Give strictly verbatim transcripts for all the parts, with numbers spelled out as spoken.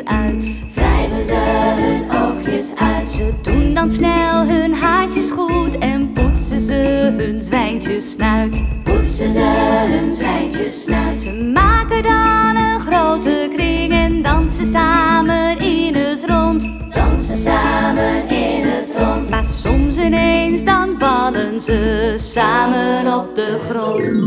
oogjes uit. Wrijven ze hun oogjes uit. Ze doen dan snel hun haartjes goed en poetsen ze hun zwijntjes snuit. Poetsen ze hun zwijntjes snuit. Ze maken dan een grote kring en dansen samen in het rond. Dansen samen in het rond. Maar soms ineens dan vallen ze samen op de grond.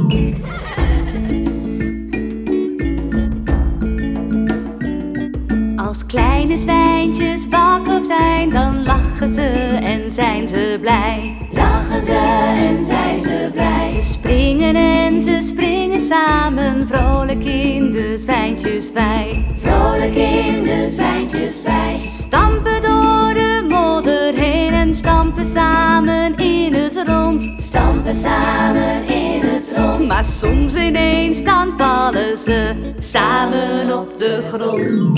Als kleine zwijntjes wakker zijn, dan lachen ze en zijn ze blij. Lachen ze en zijn ze blij. Ze springen en ze springen samen, vrolijk in de zwijntjeswei. Vrolijk in de zwijntjeswei. Ze stampen door de modder heen en stampen samen in het rond. Stampen samen in het rond. Maar soms ineens dan vallen ze samen op de grond.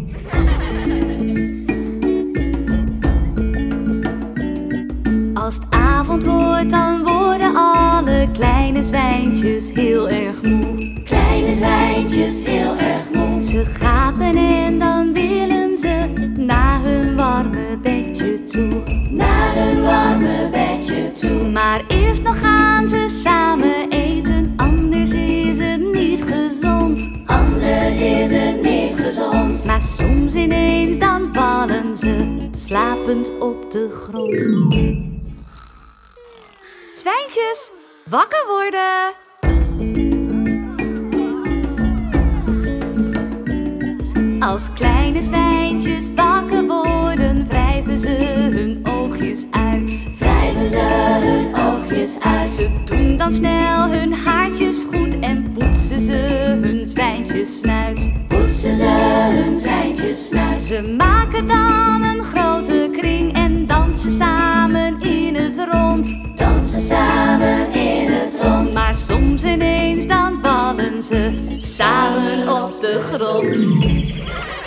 Als het avond wordt, dan worden alle kleine zwijntjes heel erg moe. Kleine zwijntjes heel erg moe. Ze gapen en dan willen ze naar hun warme bedje toe. Naar hun warme bedje toe. Maar eerst nog gaan ze samen eten, anders is het niet gezond. Anders is het niet gezond. Maar soms ineens dan vallen ze slapend op de grond. Zwijntjes, wakker worden! Als kleine zwijntjes wakker worden, wrijven ze hun oogjes uit. Wrijven ze hun oogjes uit. Ze doen dan snel hun haartjes goed en poetsen ze hun zwijntjes snuit. Poetsen ze hun zwijntjes snuit. Ze maken dan een grote kring en dansen samen in het rond. Dansen samen in het rond. Maar soms ineens dan vallen ze samen op de grond.